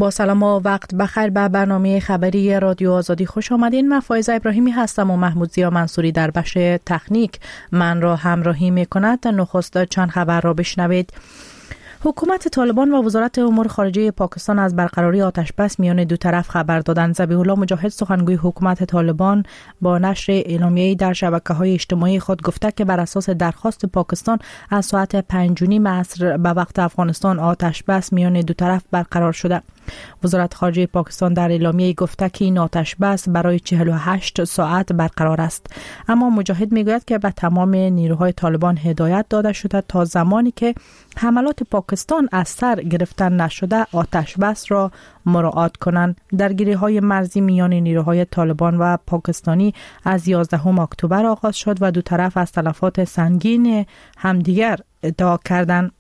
با سلام و وقت بخیر به برنامه خبری رادیو آزادی خوش آمدین. من فایزه ابراهیمی هستم و محمود زیا منصوری در بخش تکنیک من را همراهی می کند. نخست چند خبر را بشنوید. حکومت طالبان و وزارت امور خارجه پاکستان از برقراری آتشبس میان دو طرف خبر دادند. ذبیح الله مجاهد سخنگوی حکومت طالبان با نشر اعلامیه‌ای در شبکه‌های اجتماعی خود گفته که بر اساس درخواست پاکستان از ساعت 5:30 عصر به وقت افغانستان آتشبس میان دو طرف برقرار شده. وزارت خارجه پاکستان در اعلامیه گفته که این آتشبس برای 48 ساعت برقرار است. اما مجاهد میگوید که به تمام نیروهای طالبان هدایت داده شده تا زمانی که حملات پاکستان از سر گرفتن نشده آتشبس را مراعات کنند. درگیری‌های مرزی میان نیروهای طالبان و پاکستانی از 11 اکتبر آغاز شد و دو طرف از تلفات سنگین همدیگر ادعا کردند.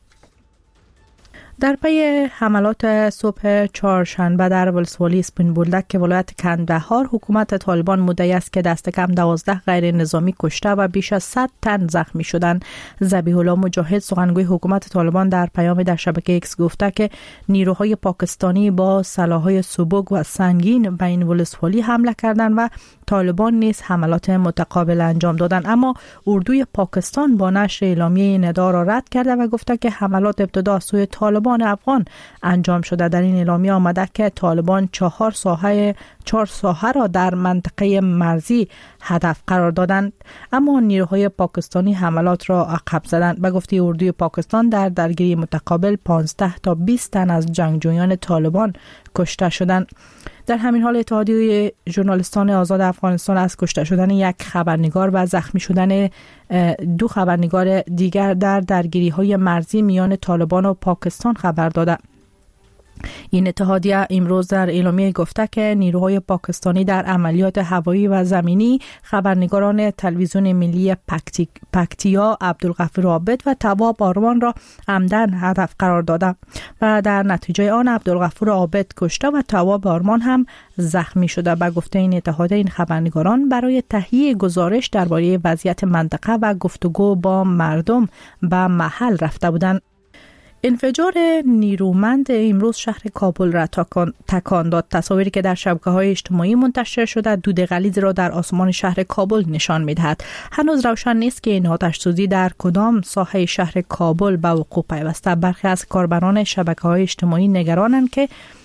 در پی حملات صبح چهارشنبه در ولسوالی اسپین بولدک که ولایت کندهار، حکومت طالبان مدعی است که دست کم 12 غیر نظامی کشته و بیش از 100 تن زخمی شدند. ذبیح الله مجاهد سخنگوی حکومت طالبان در پیام در شبکه ایکس گفته که نیروهای پاکستانی با سلاح‌های سبک و سنگین به این ولسوالی حمله کردند و طالبان نیز حملات متقابل انجام دادند. اما اردوی پاکستان با نشر اعلامیه ندا را رد کرده و گفته که حملات ابتدا از سوی طالبان افغان انجام شده. در این اعلامیه آمده که طالبان 4 ساحه را در منطقه مرزی هدف قرار دادند، اما نیروهای پاکستانی حملات را عقب زدند. به گفته اردوی پاکستان در درگیری متقابل 15 تا 20 تن از جنگجویان طالبان کشته شدند. در همین حال اتحادیه ژورنالیستان آزاد افغانستان از کشته شدن یک خبرنگار و زخمی شدن 2 خبرنگار دیگر در درگیری‌های مرزی میان طالبان و پاکستان خبر داده. این اتحادیه امروز در اعلامیه گفته که نیروهای پاکستانی در عملیات هوایی و زمینی خبرنگاران تلویزیون ملی پکتیا عبدالغفور عابد و تواب آرمان را عمدن هدف قرار داده و در نتیجه آن عبدالغفور عابد کشته و تواب آرمان هم زخمی شده. به گفته این اتحادیه این خبرنگاران برای تهیه گزارش درباره وضعیت منطقه و گفتگو با مردم به محل رفته بودند. انفجار نیرومند امروز شهر کابل را تکان داد. تصاویری که در شبکه‌های اجتماعی منتشر شده دود غلیظ را در آسمان شهر کابل نشان می‌دهد. هنوز روشن نیست که این آتش‌سوزی در کدام ساحه شهر کابل به وقوع پیوسته. برخی از کاربران شبکه‌های اجتماعی نگرانند که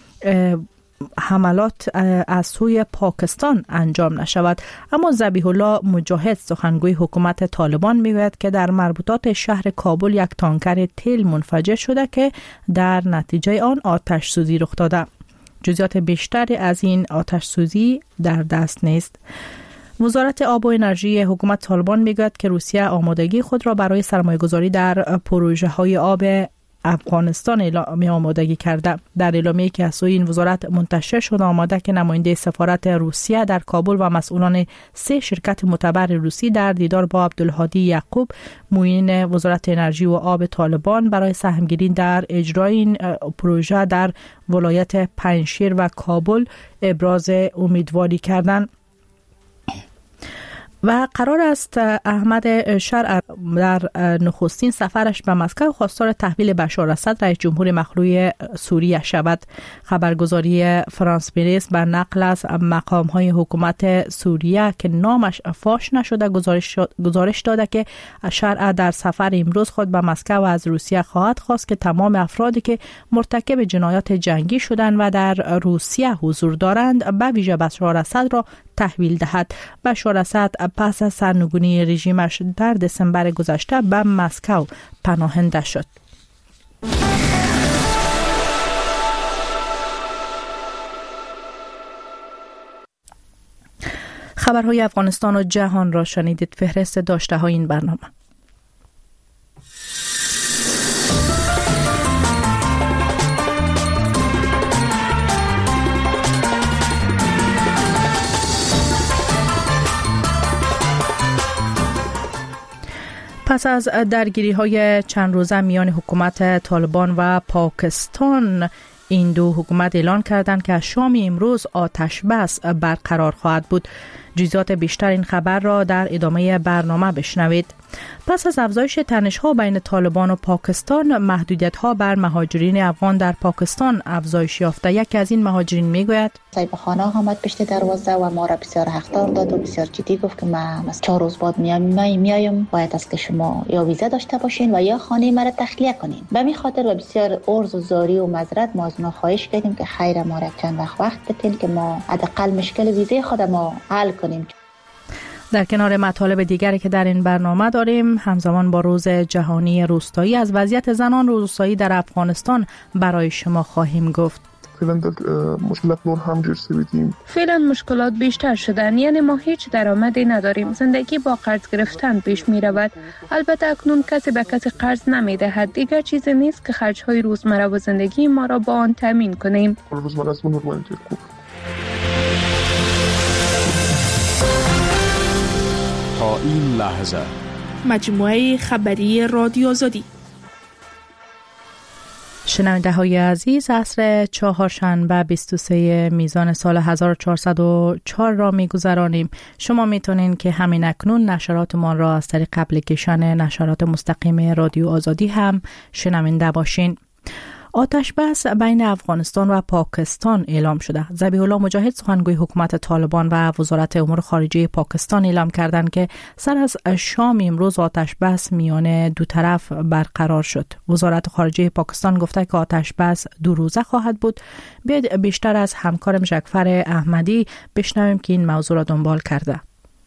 حملات از سوی پاکستان انجام نشود. اما ذبیح الله مجاهد سخنگوی حکومت طالبان میگوید که در مربوطات شهر کابل یک تانکر تیل منفجر شده که در نتیجه آن آتش سوزی رخ داده. جزئیات بیشتری از این آتش سوزی در دست نیست. وزارت آب و انرژی حکومت طالبان میگوید که روسیه آمادگی خود را برای سرمایه‌گذاری در پروژه‌های آب افغانستان اعلامیه آمادگی کرده. در اعلامیه‌ای که از سوی این وزارت منتشر شده آمده که نماینده سفارت روسیه در کابل و مسئولان 3 شرکت معتبر روسی در دیدار با عبدالهادی یعقوب معین وزارت انرژی و آب طالبان برای سهمگیری در اجرای این پروژه در ولایت پنجشیر و کابل ابراز امیدواری کردند. و قرار است احمد شرع در نخستین سفرش به مسکو خواستار تحویل بشار اسد رئیس جمهور مخلوع سوریه شود. خبرگزاری فرانس پرس بر نقل از مقام‌های حکومت سوریه که نامش فاش نشده گزارش داده که شرع در سفر امروز خود به مسکو از روسیه خواهد خواست که تمام افرادی که مرتکب جنایات جنگی شدند و در روسیه حضور دارند به ویژه بشار اسد را تحویل دهد. بشار اسد پس از سرنگونی رژیمش در دسامبر گذشته به مسکو پناهنده شد. خبرهای افغانستان و جهان را شنیدید. فهرست داشته های این برنامه. پس از درگیری‌های چند روزه میان حکومت طالبان و پاکستان، این دو حکومت اعلان کردند که از شام امروز آتش بس برقرار خواهد بود. جزئیات بیشتر این خبر را در ادامه برنامه بشنوید. پس از افزایش تنش‌ها بین طالبان و پاکستان، محدودیت‌ها بر مهاجرین افغان در پاکستان افزایش یافته. یکی از این مهاجرین میگوید صاحب خانه آمد پشت دروازه و ما را بسیار هشدار داد و بسیار جدی گفت که من از 4 روز بعد میایم، باید است که شما یا ویزا داشته باشین و یا خانه مرا تخلیه کنین. به می خاطر و بسیار عرض و زاری و معذرت ما از اونا خواهش کردیم که خیر ما را چند وقت بدین که ما حداقل مشکل ویزای خود ما حل کنیم. در کنار مطالب دیگری که در این برنامه داریم، همزمان با روز جهانی روستایی از وضعیت زنان روستایی در افغانستان برای شما خواهیم گفت. مشکلات نور هم جور سویدیم. فعلا مشکلات بیشتر شدن، یعنی ما هیچ درآمدی نداریم. زندگی با قرض گرفتن پیش می رود. البته اکنون کسی به کسی قرض نمی دهد. دیگر چیزی نیست که خرج‌های روزمره و زندگی ما را با آن تامین کنیم. روزمره از نورمال خوب. تا این لحظه مجموعه خبری رادیو آزادی. شنونده های عزیز، عصر چهارشنبه 23 میزان سال 1404 را می گذرانیم. شما می تونین که همین اکنون نشراتمان را از طریق اپلیکیشن نشرات مستقیم رادیو آزادی هم شنونده باشین. آتش بس بین افغانستان و پاکستان اعلام شده. ذبیح الله مجاهد سخنگوی حکومت طالبان و وزارت امور خارجه پاکستان اعلام کردند که سر از شام امروز آتش بس میان دو طرف برقرار شد. وزارت خارجه پاکستان گفته که آتش بس 2 روزه خواهد بود. بیاید بیشتر از همکارم جعفر احمدی بشنویم که این موضوع را دنبال کرده.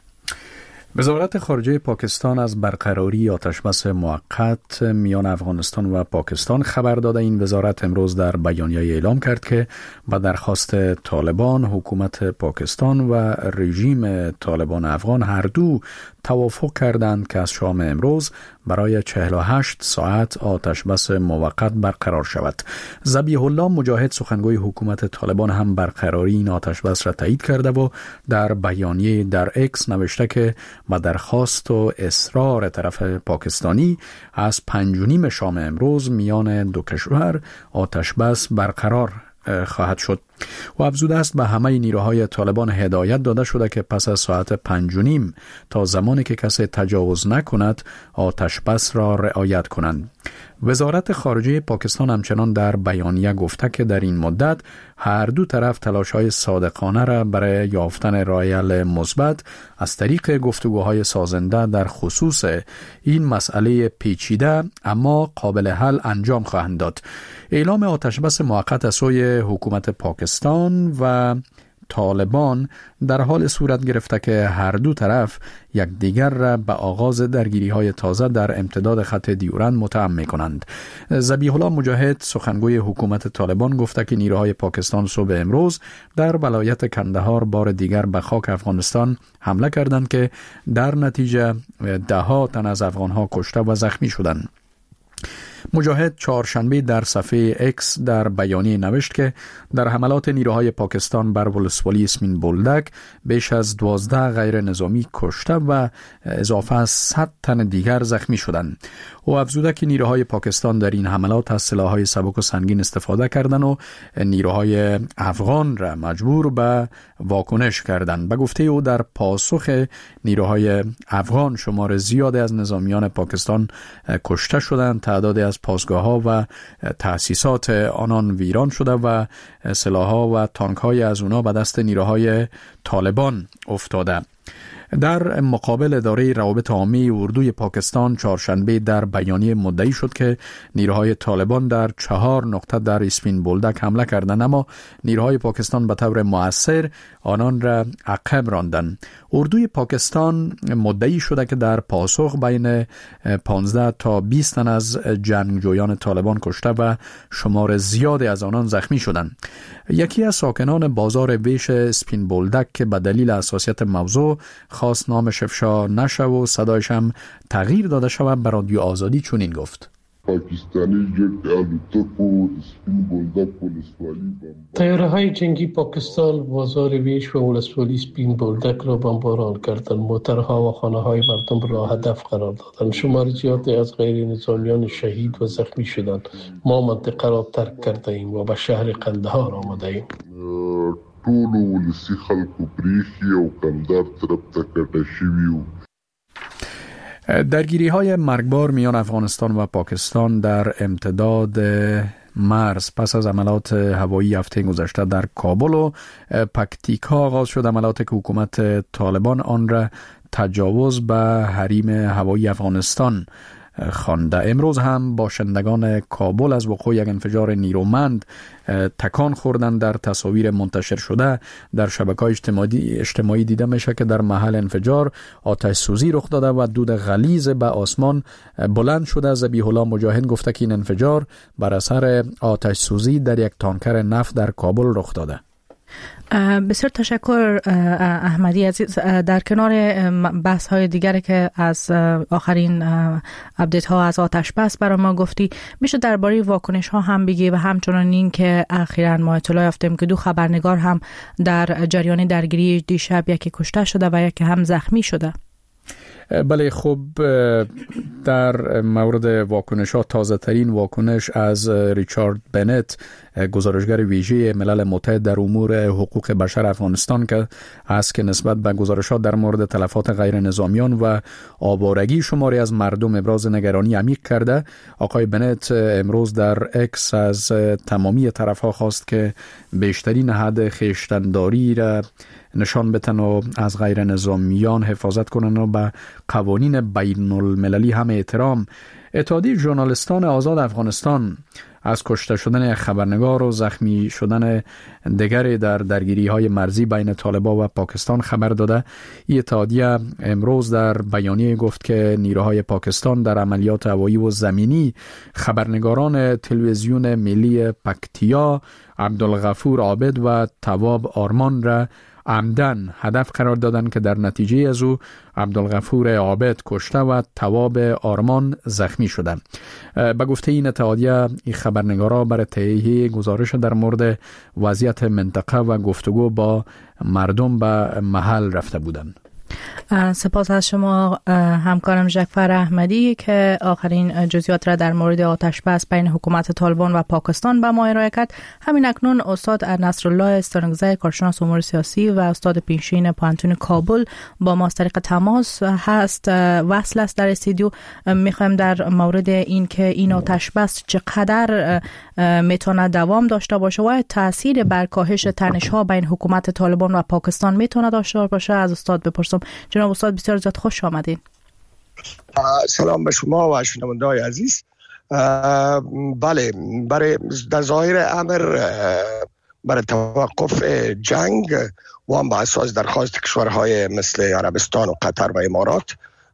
وزارت خارجه پاکستان از برقراری آتشبس موقت میان افغانستان و پاکستان خبر داده. این وزارت امروز در بیانیه اعلام کرد که با درخواست طالبان، حکومت پاکستان و رژیم طالبان افغان هر دو توافق کردند که از شام امروز برای 48 ساعت آتشبس موقت برقرار شود. ذبیح الله مجاهد سخنگوی حکومت طالبان هم برقراری این آتشبس را تایید کرده و در بیانیه در اکس نوشته که با درخواست و اصرار طرف پاکستانی از 5:30 شام امروز میان دو کشور آتشبس برقرار خواهد شد. و افزوده است به همه نیروهای طالبان هدایت داده شده که پس از ساعت 5:30 تا زمانی که کسی تجاوز نکند آتش بس را رعایت کنند. وزارت خارجه پاکستان همچنان در بیانیه گفته که در این مدت هر دو طرف تلاش‌های صادقانه را برای یافتن راه حل مثبت از طریق گفتگوهای سازنده در خصوص این مسئله پیچیده اما قابل حل انجام خواهند داد. اعلام آتشبس موقت از سوی حکومت پاکستان و طالبان در حال صورت گرفته که هر دو طرف یکدیگر را به آغاز درگیری‌های تازه در امتداد خط دیورند متهم می‌کنند. ذبیح الله مجاهد سخنگوی حکومت طالبان گفته که نیروهای پاکستان صبح امروز در ولایت کندهار بار دیگر به خاک افغانستان حمله کردند که در نتیجه 10 تن از افغان‌ها کشته و زخمی شدند. مجاهد چهارشنبه در صفحه اکس در بیانیه نوشت که در حملات نیروهای پاکستان بر ولسوالی اسمین بولدک بیش از 12 غیر نظامی کشته و اضافه از 100 تن دیگر زخمی شدند. او افزوده که نیروهای پاکستان در این حملات از سلاح‌های سبک و سنگین استفاده کردند و نیروهای افغان را مجبور به واکنش کردند. به گفته او در پاسخ نیروهای افغان شمار زیادی از نظامیان پاکستان کشته شدند. تعدادی از پاسگاه‌ها و تأسیسات آنان ویران شده و سلاح‌ها و تانک‌های از اونا به دست نیروهای طالبان افتاده. در مقابل اداره روابط عامه اردوی پاکستان چهارشنبه در بیانیه مدعی شد که نیروهای طالبان در 4 نقطه در اسپین بولدک حمله کردند، اما نیروهای پاکستان به طور مؤثر آنان را عقب راندند. اردوی پاکستان مدعی شده که در پاسخ بین 15 تا 20 تن از جنگجویان طالبان کشته و شمار زیادی از آنان زخمی شدند. یکی از ساکنان بازار ویش اسپین بولدک که به دلیل حساسیت موضوع خواست نامش افشا نشه و صدایش هم تغییر داده شود به رادیو آزادی چنین گفت: طیاره‌های جنگی پاکستان بازار ویش و ولسوالی اسپین بولدک را بمباران کردند. موترها و خانه‌های مردم را هدف قرار دادند. شمار زیادی از غیر نظامیان شهید و زخمی شدند. ما منطقه را ترک کرده ایم و به شهر قندهار آمده ایم. ټولو ولسي خلکو پریښي او کمدار طرف ته کټه شوي وو. درگیری های مرگبار میان افغانستان و پاکستان در امتداد مرز پس از عملات هوایی هفته گذشته در کابل و پکتیکا آغاز شد، عملاتی که حکومت طالبان آن را تجاوز به حریم هوایی افغانستان خوانده. امروز هم باشندگان کابل از وقوع یک انفجار نیرومند تکان خوردند. در تصاویر منتشر شده در شبکه‌های اجتماعی دیده میشه که در محل انفجار آتش سوزی رخ داده و دود غلیظ به آسمان بلند شده. ذبیح الله مجاهد گفته که این انفجار بر اثر آتش سوزی در یک تانکر نفت در کابل رخ داده. بسیار تشکر احمدی عزیز. در کنار بحث های دیگری که از آخرین اپدیت ها از آتش بس برای ما گفتی، میشه درباره واکنش ها هم بگی و همچنان این که اخیراً ما اطلاع یافتیم که 2 خبرنگار هم در جریان درگیری دیشب یکی کشته شده و یکی هم زخمی شده. بله، خب در مورد واکنش ها تازه ترین واکنش از ریچارد بنت، گزارشگر ویژه ملل متحد در امور حقوق بشر افغانستان که است، که نسبت به گزارشات در مورد تلفات غیر نظامیان و آوارگی شماری از مردم ابراز نگرانی عمیق کرده. آقای بنت امروز در اکس از تمامی طرف‌ها خواست که بیشترین حد خویشتن‌داری را نشان بدن و از غیر نظامیان حفاظت کنند و به قوانین بین المللی هم احترام. اتحادیه ژورنالیستان آزاد افغانستان از کشته شدن خبرنگار و زخمی شدن دیگری در درگیری های مرزی بین طالبان و پاکستان خبر داده. این اتحادیه امروز در بیانیه گفت که نیروهای پاکستان در عملیات هوایی و زمینی خبرنگاران تلویزیون ملی پکتیا عبدالغفور عابد و تواب آرمان را عمدن هدف قرار دادن که در نتیجه از او عبدالغفور عابد کشته و تواب آرمان زخمی شده. به گفته این اتحادیه، این خبرنگارا برای تهیه گزارش در مورد وضعیت منطقه و گفتگو با مردم به محل رفته بودند. سپاس از شما همکارم جعفر احمدی که آخرین جزئیات را در مورد آتش بس بین حکومت طالبان و پاکستان به ما ارائه کرد. همین اکنون استاد نصرالله استرنگزی، کارشناس امور سیاسی و استاد پیشین پانتون کابل با ما از طریق تماس هست، وصل است در استودیو. میخوایم در مورد این که این آتش بس چقدر میتونه دوام داشته باشه و تاثیر بر کاهش تنش‌ها بین حکومت طالبان و پاکستان میتونه داشته باشه از استاد بپرسم. جناب استاد بسیار زیاد خوش آمدین. سلام به شما و شنونده‌های عزیز. بله، برای در ظاهر امر برای توقف جنگ و هم با اساس درخواست کشورهای مثل عربستان و قطر و امارات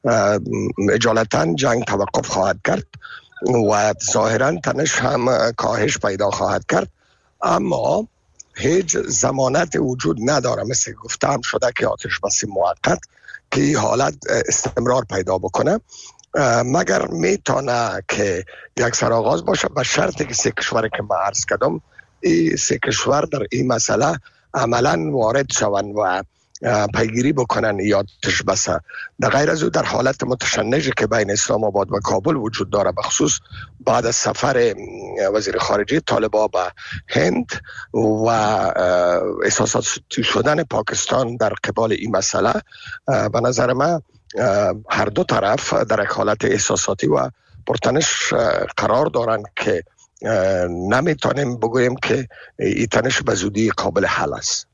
اجالتا جنگ توقف خواهد کرد و ظاهرا تنش هم کاهش پیدا خواهد کرد، اما هیچ ضمانت وجود نداره، مثل گفتم شده که آتش بس موقت که این حالت استمرار پیدا بکنه، مگر میتونه که یک سرآغاز باشه به شرطی که 3 کشور که من عرض کردم این 3 کشور در این مسئله عملا وارد شوند و پیگیری بکنن یا آتش بس. در غیر از او در حالت متشنجی که بین اسلام آباد و کابل وجود داره، بخصوص بعد از سفر وزیر خارجه طالبان به هند و احساساتی شدن پاکستان در قبال این مسئله، به نظر من هر دو طرف در یک حالت احساساتی و پرتنش قرار دارن که نمیتونیم بگوییم که این تنش به زودی قابل حل است.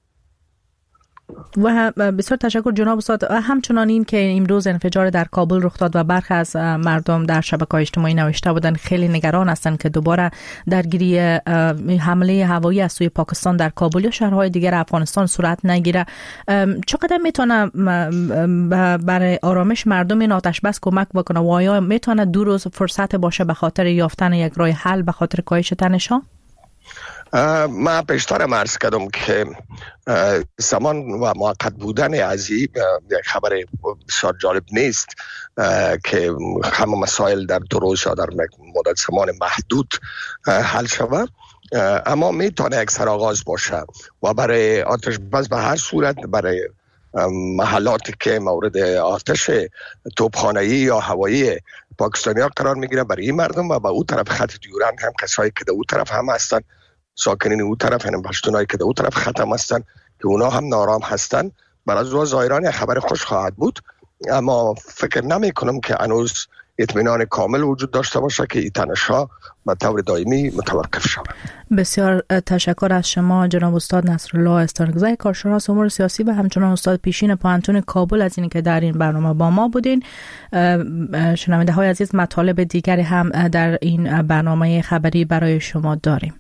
و بسیار تشکر جناب استاد. همچنان این که امروز انفجار در کابل رخ داد و برخی از مردم در شبکه‌های اجتماعی نوشته بودند خیلی نگران هستند که دوباره درگیری حمله هوایی از سوی پاکستان در کابل یا شهرهای دیگر افغانستان صورت نگیره. چقدر میتونه برای آرامش مردم این آتش بس کمک بکنه و آیا میتونه 2 روز فرصت باشه به خاطر یافتن یک راه حل به خاطر کاهش تنش‌ها؟ من پیشتر عرض کردم که زمان و موقت بودن از این یک خبر بسیار جالب نیست که همه مسائل در 2 روز یا در مدت زمان محدود حل شود، اما میتونه یک سرآغاز باشه و برای آتش بس به هر صورت برای محلاتی که مورد آتش توپخانه‌ای یا هوایی پاکستانی‌ها قرار میگیره برای این مردم و به اون طرف خط دیورند هم کسایی که در اون طرف هم هستن، ساکنین اون طرف، یعنی پشتونایی که در اون طرف خط هم هستن، که اونا هم نارام هستن. برای زائران خبر خوش خواهد بود، اما فکر نمی کنم که هنوز اطمینان کامل وجود داشته باشه که این تنش‌ها به طور دائمی متوقف شود. بسیار تشکر از شما جناب استاد نصرالله استانکزی، کارشناس امور سیاسی و همچنان استاد پیشین پانتون کابل، از اینکه در این برنامه با ما بودین. شنونده های عزیز، مطالب دیگری هم در این برنامه خبری برای شما داریم.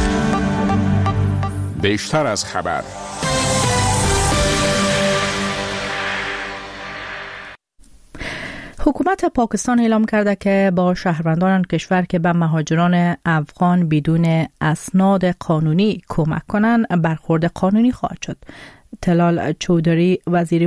بیشتر از خبر. حکومت پاکستان اعلام کرده که با شهروندان کشور که به مهاجران افغان بدون اسناد قانونی کمک کنند برخورد قانونی خواهد شد. طلال چودری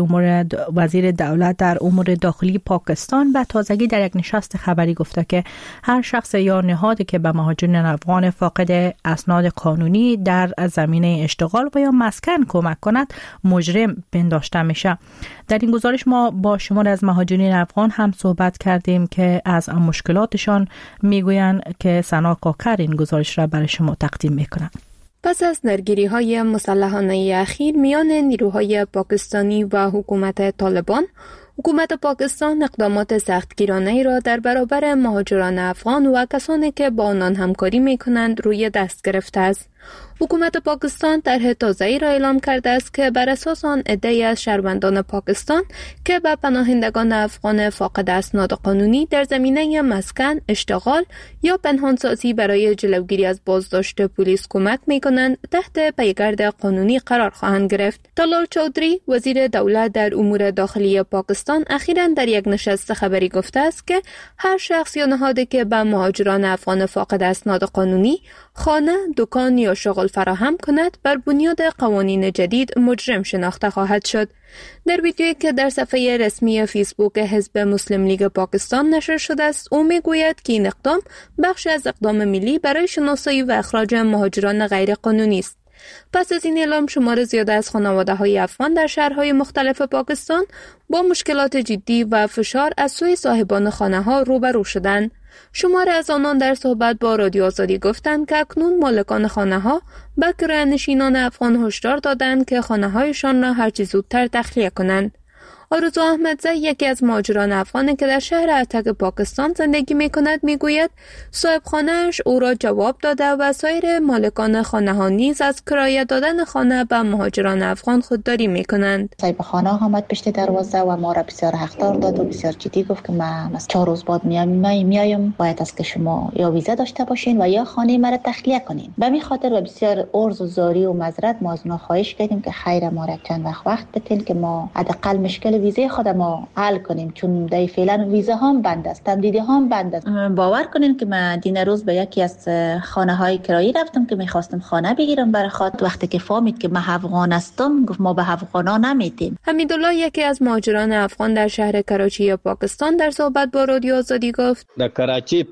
وزیر دولت در امور داخلی پاکستان به تازگی در یک نشست خبری گفته که هر شخص یا نهادی که به مهاجران افغان فاقد اسناد قانونی در زمینه اشتغال و یا مسکن کمک کند مجرم پنداشته میشه. در این گزارش ما با شمار از مهاجرین افغان هم صحبت کردیم که از مشکلاتشان میگویند که سنا کاکر این گزارش را برای شما تقدیم میکنند. پس از درگیری‌های مسلحانه اخیر میان نیروهای پاکستانی و حکومت طالبان، حکومت پاکستان اقدامات سختگیرانه‌ای را در برابر مهاجران افغان و کسانی که با آنان همکاری می‌کنند روی دست گرفته است. حکومت پاکستان طرح تازه‌ای را اعلام کرده است که بر اساس آن عده‌ای از شهروندان پاکستان که به پناهندگان افغان فاقد اسناد قانونی در زمینه مسکن، اشتغال یا پنهانسازی برای جلوگیری از بازداشت پلیس کمک می‌کنند تحت پیگرد قانونی قرار خواهند گرفت. طلال چودری وزیر دولت در امور داخلی پاکستان اخیراً در یک نشست خبری گفته است که هر شخص یا نهادی که به مهاجران افغان فاقد اسناد قانونی خانه، دکان یا شغل فراهم کند بر بنیاد قوانین جدید مجرم شناخته خواهد شد. در ویدیویی که در صفحه رسمی فیسبوک حزب مسلم لیگ پاکستان نشر شده است، او میگوید که این اقدام بخش از اقدام ملی برای شناسایی و اخراج مهاجران غیر قانونی است. پس از این اعلام شمار زیاده از خانواده‌های افغان در شهرهای مختلف پاکستان با مشکلات جدی و فشار از سوی صاحبان خانه‌ها روبرو شدند. شماری از آنان در صحبت با رادیو آزادی گفتند که اکنون مالکان خانه‌ها به کره‌نشینان افغان هشدار دادند که خانه‌هایشان را هرچه زودتر تخلیه کنند. آرزو احمدزی، یکی از مهاجران افغانی که در شهر اتک پاکستان زندگی می‌کند، می‌گوید صاحب خانه‌اش او را جواب داده و سایر مالکان خانه‌ها نیز از کرایه دادن خانه به مهاجران افغان خودداری می‌کنند. صاحب خانه آمد پشت دروازه و ما را بسیار هشدار داد و بسیار جدی گفت که من 4 روز بعد میایم، باید است که شما یا ویزا داشته باشین و یا خانه مرا تخلیه کنین. به همین خاطر و بسیار عرض و زاری و معذرت ما از اونها خواهش کردیم که خیر ما را چند وقت بدین که ما حداقل مشکل ویزای خود ما حل کنیم، چون در فعلا ویزا هم بند است، تمدیدی هم بند است. باور کنین که من دین روز به یکی از خانه های کرایی رفتم که میخواستم خانه بگیرم برای خود. وقتی که فهمید که من افغان هستم گفت ما به افغانا نمیدیم. حمیدالله، یکی از مهاجران افغان در شهر کراچی پاکستان، در صحبت با رادیو آزادی گفت در کراچی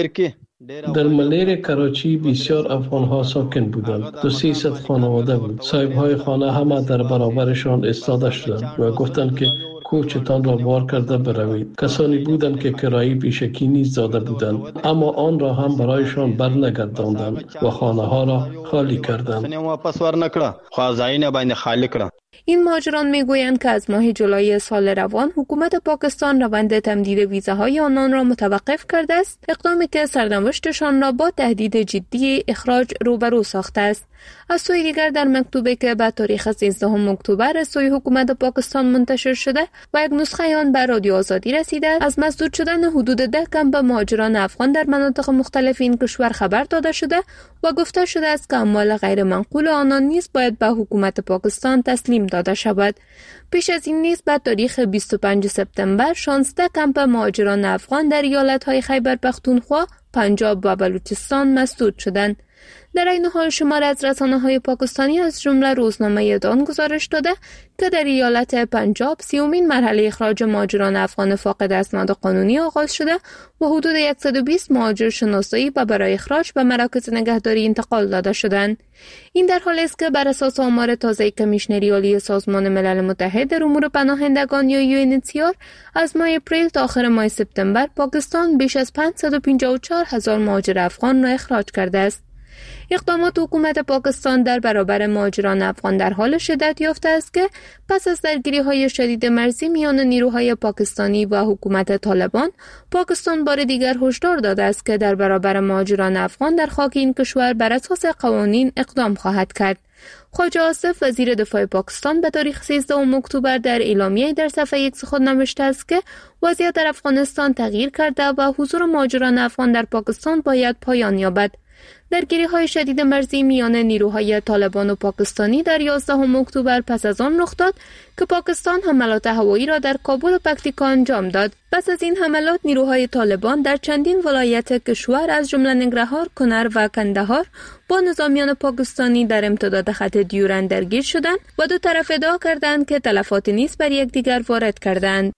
در ملیر کراچی بسیار افغان ها ساکن بودند. 200 خانواده بود. صاحب های خانه همه در برابرشان ایستاده شدند و گفتند که کوچتان را بار کرده بروید. کسانی بودند که کرایی پیشکی نیز داده بودند، اما آن را هم برایشان برنگرداندند و خانه ها را خالی کردند. این مهاجران میگویند که از ماه جولای سال روان حکومت پاکستان روند تمدید ویزاهای آنان را متوقف کرده است، اقدامی که سرنوشتشان را با تهدید جدی اخراج روبرو ساخته است. از سوی دیگر در مکتوبی که به تاریخ 13 اکتبر از سوی حکومت پاکستان منتشر شده و یک نسخه آن به رادیو آزادی رسیده، از مسدود شدن حدود 10 کمپ مهاجران افغان در مناطق مختلف این کشور خبر داده شده و گفته شده است که اموال غیر منقول آنان نیز باید به حکومت پاکستان تسلیم داده شود. پیش از این نیز به تاریخ 25 سپتامبر 16 کمپ مهاجران افغان در ایالت‌های خیبر پختونخوا، پنجاب و بلوچستان مسدود شدند. در این حال شمار از رسانه‌های پاکستانی از جمله روزنامه دان گزارش داده که در ایالت پنجاب 30مین مرحله اخراج مهاجران افغان فاقد اسناد قانونی آغاز شده و حدود 120 مهاجر شناسایی و برای اخراج به مراکز نگهداری انتقال داده شدند. این در حالی است که بر اساس آمار تازه کمیشنری عالی سازمان ملل متحد در امور پناهندگان یا UNHCR از ماه اپریل تا آخر ماه سپتامبر پاکستان بیش از 554,000 مهاجر افغان را اخراج کرده است. اقدامات حکومت پاکستان در برابر مهاجران افغان در حال شدت یافته است که پس از درگیری‌های شدید مرزی میان نیروهای پاکستانی و حکومت طالبان، پاکستان بار دیگر هشدار داده است که در برابر مهاجران افغان در خاک این کشور بر اساس قوانین اقدام خواهد کرد. خواجه آصف وزیر دفاع پاکستان به تاریخ 13 اکتبر در اعلامیه در صفحه X خود نوشته است که وضعیت در افغانستان تغییر کرده و حضور مهاجران افغان در پاکستان باید پایان یابد. درگیری‌های شدید مرزی میان نیروهای طالبان و پاکستانی در 11 اکتبر پس از آن رخ داد که پاکستان حملات هوایی را در کابل و پکتیکا انجام داد. پس از این حملات نیروهای طالبان در چندین ولایت کشور از جمله ننگرهار، کنر و کندهار با نظامیان پاکستانی در امتداد خط دیورند درگیر شدند و دو طرف ادعا کردند که تلفات نیز بر یکدیگر وارد کردند.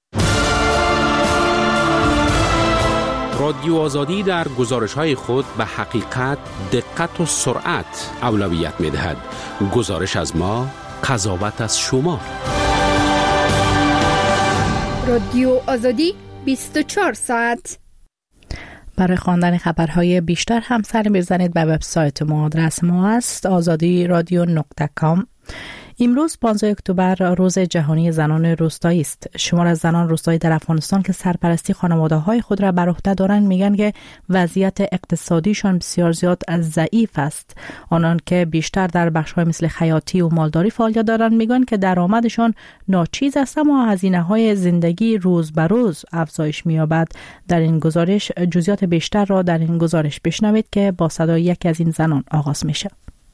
رادیو آزادی در گزارش‌های خود به حقیقت، دقت و سرعت اولویت می‌دهد. گزارش از ما، قضاوت از شما. رادیو آزادی 24 ساعت. برای خواندن خبرهای بیشتر هم سر بزنید به وبسایت ما. آدرس ما است azadiradionoq.com. امروز 15 اکتبر روز جهانی زنان روستایی است. شمار از زنان روستایی در افغانستان که سرپرستی خانواده‌های خود را بر عهده دارند میگن که وضعیت اقتصادیشان بسیار زیاد ضعیف است. آنان که بیشتر در بخش‌های مثل خیاطی و مالداری فعالیت دارند میگن که درآمدشان ناچیز است اما هزینه‌های زندگی روز به روز افزایش می‌یابد. در این گزارش جزئیات بیشتر را در این گزارش بشنوید که با صدای یکی از این زنان آغاز میشه.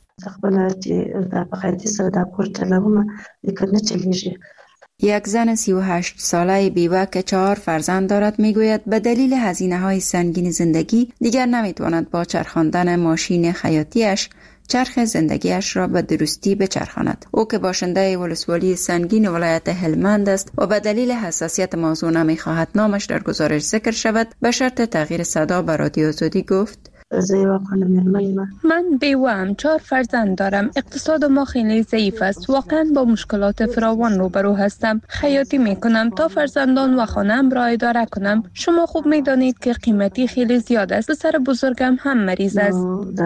یک زن 38 ساله بیوه که 4 فرزند دارد میگوید به دلیل هزینه‌های سنگین زندگی دیگر نمیتواند با چرخاندن ماشین خیاطیش چرخ زندگیش را به درستی بچرخاند. او که باشنده ولسوالی سنگین ولایت هلمند است و به دلیل حساسیت موضوع نمیخواهد نامش در گزارش ذکر شود، به شرط تغییر صدا به رادیو آزادی گفت: من بیوه‌ام، 4 فرزند دارم. اقتصاد ما خیلی ضعیف است. واقعا با مشکلات فراوان روبرو هستم. خیاطی میکنم تا فرزندان و خانه‌ام را اداره کنم. شما خوب میدانید که قیمتی خیلی زیاد است. پسر بزرگم هم مریض است.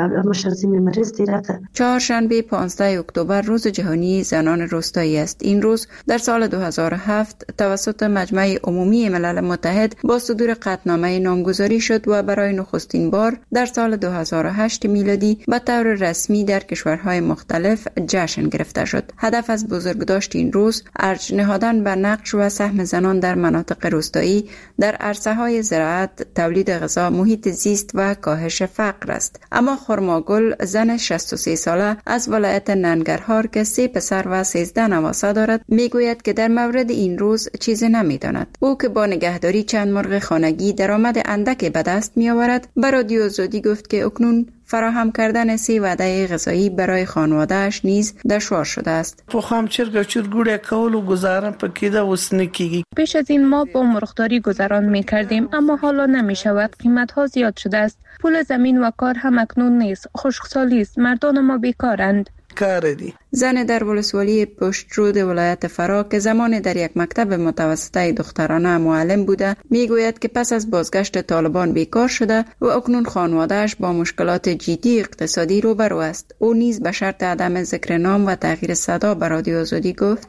چهارشنبه 15 اکتبر روز جهانی زنان روستایی است. این روز در سال 2007 توسط مجمع عمومی ملل متحد با صدور قطعنامه نامگذاری شد و برای نخستین بار در سال 2008 میلادی به طور رسمی در کشورهای مختلف جشن گرفته شد. هدف از بزرگداشت این روز ارج نهادن بر نقش و سهم زنان در مناطق روستایی در عرصه‌های زراعت، تولید غذا، محیط زیست و کاهش فقر است. اما خرماگل، زن 63 ساله از ولایت ننگرهار که 3 پسر و 13 نواسه دارد، میگوید که در مورد این روز چیزی نمیداند. او که با نگهداری چند مرغ خانگی درآمد اندکی به دست میآورد، به رادیو آزادی گفت که اکنون فراهم کردن 3 وعده غذایی برای خانواده‌اش نیز دشوار شده است. پیش از این ما با مرغداری گذران می‌کردیم اما حالا نمی‌شود. قیمت‌ها زیاد شده است. پول زمین و کار هم اکنون نیست. خشکسالی است. مردان ما بیکارند. زن در ولسوالی پشترود ولایت فرا که زمان در یک مکتب متوسطه دخترانه معلم بوده، میگوید که پس از بازگشت طالبان بیکار شده و اکنون خانواده‌اش با مشکلات جدی اقتصادی روبرو است. او نیز به شرط عدم ذکر نام و تغییر صدا به رادیو آزادی گفت: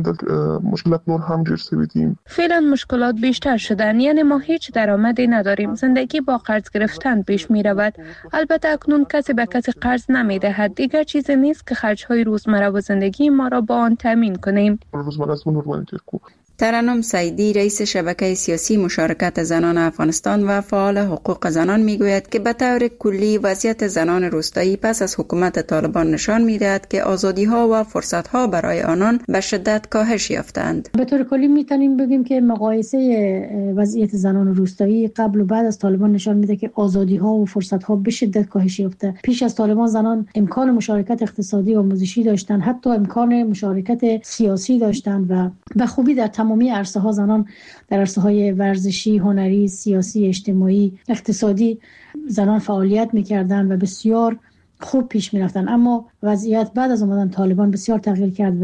فعلا مشکلات بیشتر شدن، یعنی ما هیچ درآمدی نداریم. زندگی با قرض گرفتن پیش می رود. البته اکنون کسی به کسی قرض نمی دهد. دیگر چیزی نیست که خرج‌های روزمره و زندگی ما را با آن تامین کنیم. ترنم سیدی رئیس شبکه سیاسی مشارکت زنان افغانستان و فعال حقوق زنان میگوید که به طور کلی وضعیت زنان روستایی پس از حکومت طالبان نشان میدهد که آزادی‌ها و فرصت‌ها برای آنان به شدت کاهش یافتند. به طور کلی میتونیم بگیم که مقایسه وضعیت زنان روستایی قبل و بعد از طالبان نشان میده که آزادی‌ها و فرصت‌ها به شدت کاهش یافته. پیش از طالبان زنان امکان مشارکت اقتصادی و آموزشی داشتند، حتی امکان مشارکت سیاسی داشتند و به خوبی در تمامی عرصه‌ها زنان در عرصه‌های ورزشی، هنری، سیاسی، اجتماعی، اقتصادی زنان فعالیت می‌کردند و بسیار خوب پیش می‌رفتند. اما وضعیت بعد از اومدن طالبان بسیار تغییر کرد و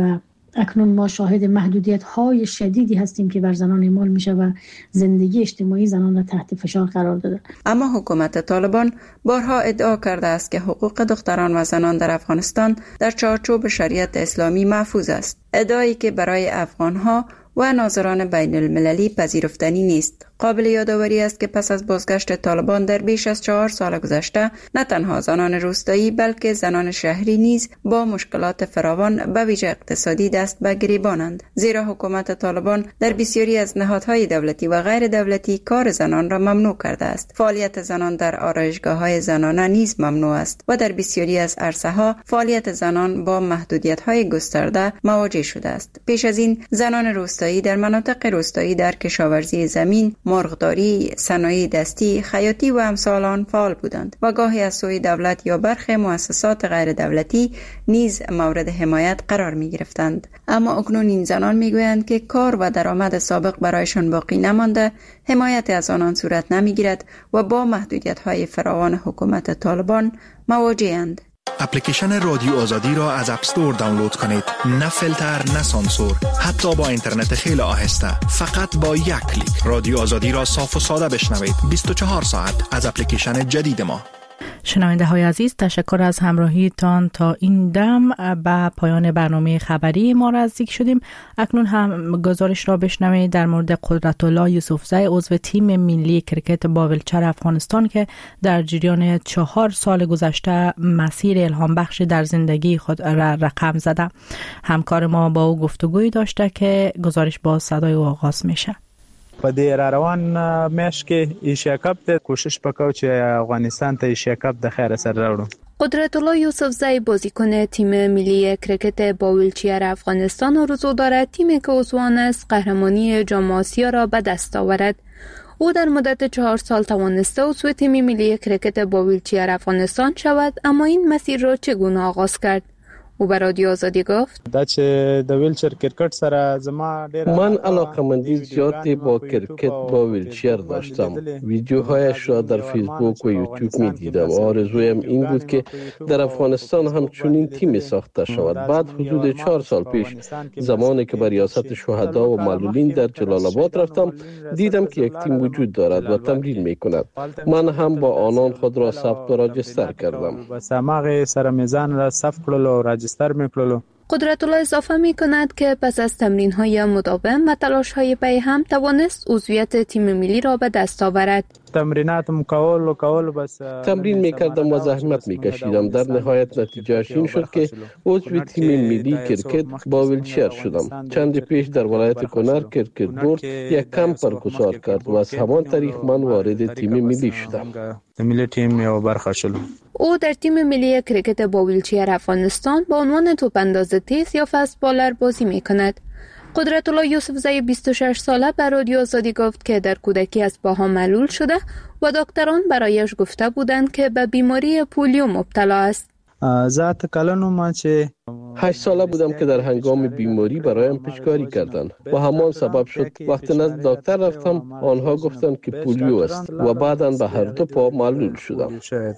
اکنون ما شاهد محدودیت های شدیدی هستیم که بر زنان اعمال میشه و زندگی اجتماعی زنان را تحت فشار قرار داده. اما حکومت طالبان بارها ادعا کرده است که حقوق دختران و زنان در افغانستان در چارچوب شریعت اسلامی محفوظ است. ادعایی که برای افغانها و ناظران بین المللی پذیرفتنی نیست. قابل یادآوری است که پس از بازگشت طالبان در بیش از 4 سال گذشته نه تنها زنان روستایی بلکه زنان شهری نیز با مشکلات فراوان به ویژه اقتصادی دست به گریبانند، زیرا حکومت طالبان در بسیاری از نهادهای دولتی و غیر دولتی کار زنان را ممنوع کرده است. فعالیت زنان در آرایشگاه‌های زنانه نیز ممنوع است و در بسیاری از عرصه‌ها فعالیت زنان با محدودیت‌های گسترده مواجه شده است. پیش از این زنان روستایی در مناطق روستایی در کشاورزی زمین، مرغداری، صنایع دستی، خیاطی و امثال آن فعال بودند و گاهی از سوی دولت یا برخی مؤسسات غیر دولتی نیز مورد حمایت قرار می گرفتند. اما اکنون این زنان می گویند که کار و درآمد سابق برایشان باقی نمانده، حمایت از آنان صورت نمی گیرد و با محدودیت های فراوان حکومت طالبان مواجه‌اند. اپلیکیشن رادیو آزادی را از اپ استور دانلود کنید. نه فیلتر، نه سانسور، حتی با اینترنت خیلی آهسته. فقط با یک کلیک رادیو آزادی را صاف و ساده بشنوید. 24 ساعت از اپلیکیشن جدید ما. شنونده های عزیز، تشکر از همراهیتان. تا این دم به پایان برنامه خبری ما نزدیک شدیم. اکنون هم گزارش را بشنوید در مورد قدرت‌الله یوسفزی، عضو تیم ملی کرکت با ویلچر افغانستان که در جریان 4 سال گذشته مسیر الهام بخش در زندگی خود را رقم زده. همکار ما با او گفتگوی داشته که گزارش با صدای او آغاز میشه. په دې را روان میاشت کې ایشیا کپ ته کوشش وکړو چې افغانستان ته ایشیا کپ د خیر سره راوړو. قدرت‌الله یوسفزی بازیکن تیم ملی کرکت با ویلچر افغانستان آرزو دارد تیمی که عضوان است قهرمانی جام آسیا را به دست آورد. او در مدت 4 سال توانسته عضو تیم ملی کرکت با ویلچر افغانستان شود، اما این مسیر را چگونه آغاز کرد؟ او به رادیو آزادی گفت دا چې د ویلچر کرکټ سره زما ډېر من علاقه‌مندی زیادی با کرکت با ویلچر داشتم. ویدیوهایش را در فیسبوک و یوتیوب می دیدم. آرزویم این بود که در افغانستان هم چنین تیمی ساخته شود. بعد حدود 4 سال پیش زمانی که به ریاست شهدا و معلولین در جلال آباد رفتم، دیدم که یک تیم وجود دارد و تمرین می کند. من هم با آنان خود را ثبت و راجستر کردم. بس هغه سره میزان را ثبت کړل او راجستر میکړلو. قدرت‌الله اضافه می کند که پس از تمرین‌های مداوم و تلاش‌های پی هم توانست عضویت تیم ملی را به دست آورد. تمریناتم کول بس تمرین میکردم و زحمت میکشیدم. در نهایت نتیجهش این شد که عضو تیم ملی کرکت با ویلچر شدم. چند پیش در ولایت کنر کرکت بورد یک کمپ برگزار کرد و از همان طریق من وارد تیم ملی شدم. ملی تیم یو برخه شدم. او در تیم ملی کرکت با ویلچر افغانستان به عنوان توپانداز تیز یا فست بالر بازی میکند. قدرت‌الله یوسفزی 26 ساله به رادیو آزادی گفت که در کودکی از پاها معلول شده و دکتران برایش گفته بودند که به بیماری پولیو مبتلا است. ذات کلانو ما چې 8 ساله بودم که در هنگام بیماری برایم پیشکاری کردند و همان سبب شد وقتی نزد دکتر رفتم آنها گفتند که پولیو است و بعداً به هر دو پا معلول شدم.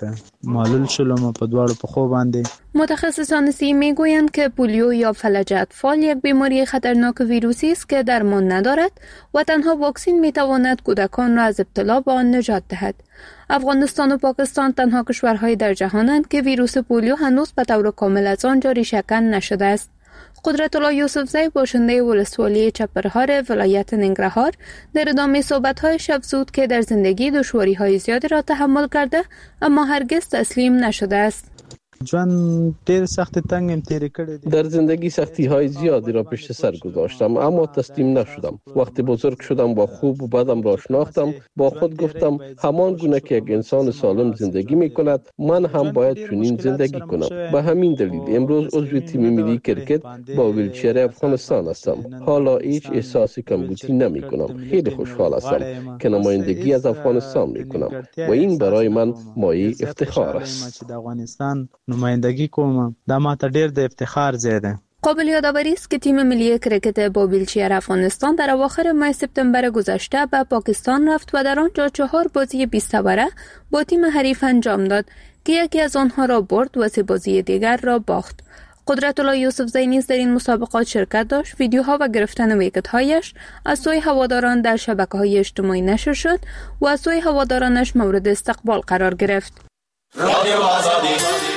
معلول شدم په دواړو پښو باندې. متخصصان صحی میگویند که پولیو یا فلج اطفال یک بیماری خطرناک ویروسی است که درمان ندارد و تنها واکسن میتواند کودکان را از ابتلا به آن نجات دهد. افغانستان و پاکستان تنها کشورهای در جهانند که ویروس پولیو هنوز به طور کامل از آن جاری شکن نشده است. قدرت‌الله یوسفزی باشنده ولسوالی چپرهار ولایت ننگرهار در ادامه صحبت‌های شب زود که در زندگی دشواری‌های زیادی را تحمل کرده اما هرگز تسلیم نشده است. در زندگی سختی های زیادی را پشت سر گذاشتم اما تسلیم نشدم. وقتی بزرگ شدم با خوب و بدم را شناختم، با خود گفتم همان گونه که یک انسان سالم زندگی می کند من هم باید چنین زندگی کنم. به همین دلیل امروز عضو تیم ملی کرکت با ویلچر افغانستان هستم. حالا هیچ احساس کمبودی نمی کنم. خیلی خوشحال هستم که نمایندگی از افغانستان می کنم و این برای من مایه افتخار است. نمایندگی کوم دا ماته ډیر د افتخار ځای ده. قابل یادآوری است که تیم ملی کرکت با ویلچر افغانستان در اواخر ماه سپتامبر گذشته به پاکستان رفت و در آنجا 4 بازی 20 اوره با تیم حریف انجام داد که یکی از آنها را برد و 3 بازی دیگر را باخت. قدرت الله یوسفزی نیز در این مسابقات شرکت داشت. ویدیوها و گرفتن ویکت‌هایش از سوی هواداران در شبکه‌های اجتماعی نشر شد و از سوی هوادارانش مورد استقبال قرار گرفت. رادیو آزادی